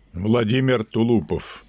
Владимир Тулупов.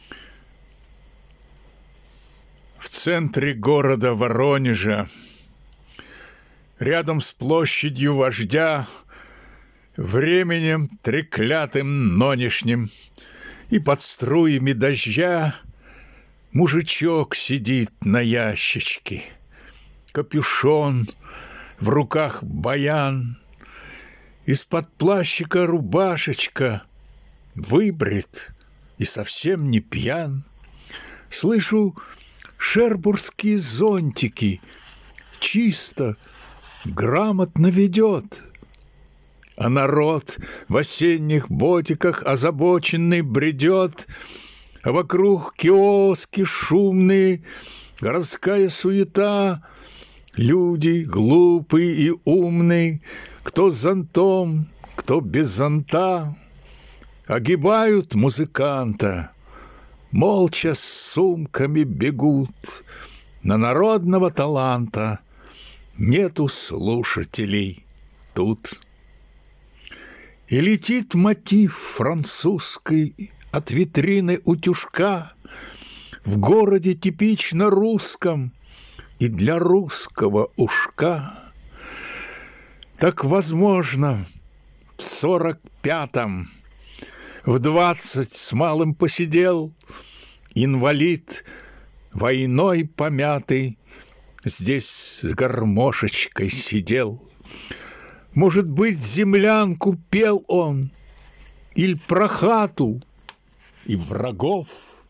В центре города Воронежа, рядом с площадью вождя, временем треклятым нонешним и под струями дождя мужичок сидит на ящичке, капюшон, в руках баян, из-под плащика рубашечка, выбрит и совсем не пьян. Слышу шербургские зонтики, чисто, грамотно ведет. А народ в осенних ботиках озабоченный бредет, а вокруг киоски шумные, городская суета, люди глупые и умные, кто с зонтом, кто без зонта, огибают музыканта, молча с сумками бегут. На народного таланта нету слушателей тут. И летит мотив французской от витрины утюжка в городе типично русском и для русского ушка. Так возможно, в 45-м, в 20 с малым посидел инвалид, войной помятый, здесь с гармошечкой сидел. Может быть, землянку пел он, или про хату и врагов.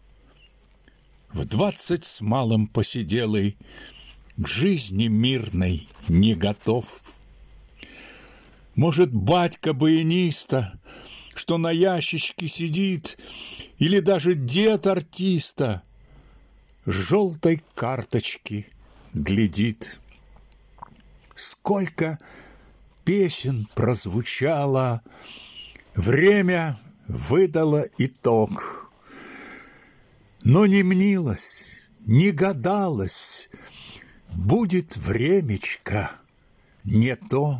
В 20 с малым посиделый к жизни мирной не готов. Может, батька баяниста, что на ящичке сидит, или даже дед артиста с желтой карточки глядит. Сколько песен прозвучало, время выдало итог. Но не мнилось, не гадалось, будет времечко не то.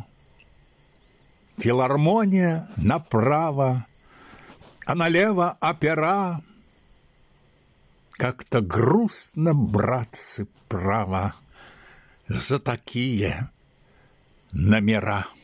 Филармония направо, а налево опера. Как-то грустно, братцы, право, за такие номера.